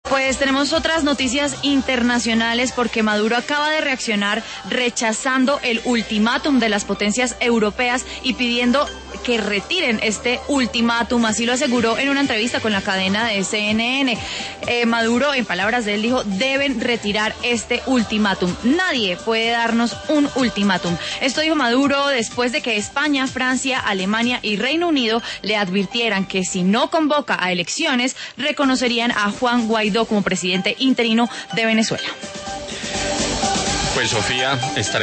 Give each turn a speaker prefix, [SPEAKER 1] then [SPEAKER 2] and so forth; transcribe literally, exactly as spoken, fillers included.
[SPEAKER 1] Pues tenemos otras noticias internacionales porque Maduro acaba de reaccionar rechazando el ultimátum de las potencias europeas y pidiendo que retiren este ultimátum. Así lo aseguró en una entrevista con la cadena de C N N. Eh, Maduro, en palabras de él, dijo: deben retirar este ultimátum. Nadie puede darnos un ultimátum. Esto dijo Maduro después de que España, Francia, Alemania y Reino Unido le advirtieran que si no convoca a elecciones, reconocerían a Juan Guaidó como presidente interino de Venezuela.
[SPEAKER 2] Pues Sofía, estaré